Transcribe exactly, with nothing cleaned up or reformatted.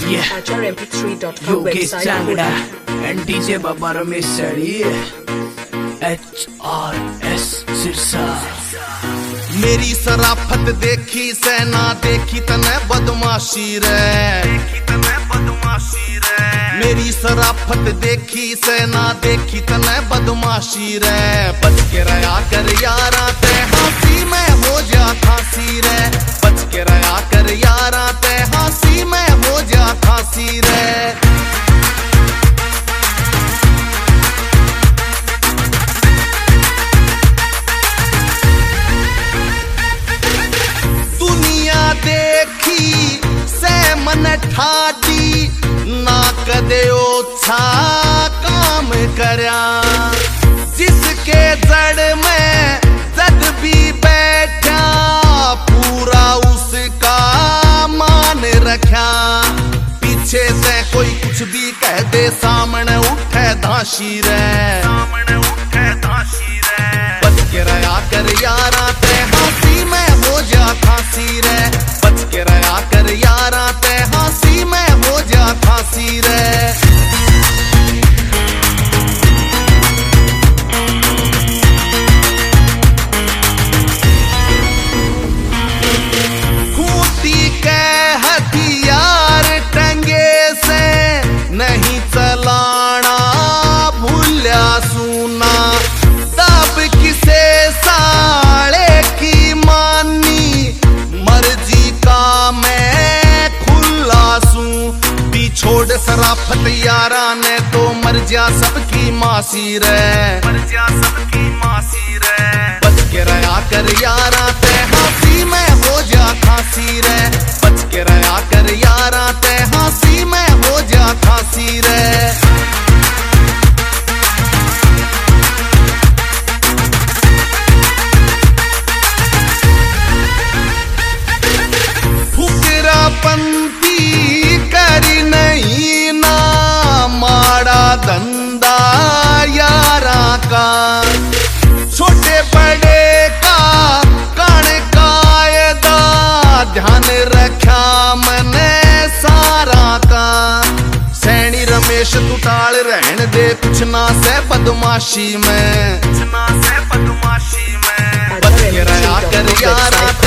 Acharya M P three dot com website. चांगड़ा and DJ Baba Ramesh सड़ी H R S Sirsa. मेरी सराफत देखी सेना देखी तने बदमाशी रे, देखी तने बदमाशी रे। मेरी सराफत देखी सेना देखी तने बदमाशी रे। बच के रहा कर यारा ते हंसी में हो जा फांसी रे। बच के रहा कर यारा ते हंसी में हो जा फांसी रे। देखी से मन ठाडी ना कदे ओछा काम करया। जिसके जड़ में जग भी बैठा पूरा उसका मान रखा। पीछे से कोई कुछ भी कह दे सामने उठे धांशी रे, सामने उठे धांशी रे। बच के रहा कर यारा ते हंसी में हो जा फांसी रे। बच के रहा कर यारा ते हंसी में हो जा फांसी रे। खूंटी के हथियार टंगे से नहीं चलाना भूल्या सुना। तब किसे साले की मानी मर्जी का मैं खुला सूं। दी छोड़ सराफत यारा ने तो मर जा सबकी मासी रे, मर जा सबकी मासी रे। बच के रहा कर यारा ते हंसी में हो जा फांसी रे। बच के रहा कर यारा ते हंसी में हो जा फांसी रे। पंथी करी नहीं ना माड़ा धंधा यारा का। छोटे बड़े का कण कायदा ध्यान रखा मैंने सारा का। सैनी रमेश तुटाल रहन दे कुछ ना से बदमाशी में, कुछ ना से बदमाशी में। बच के रहा कर यारा।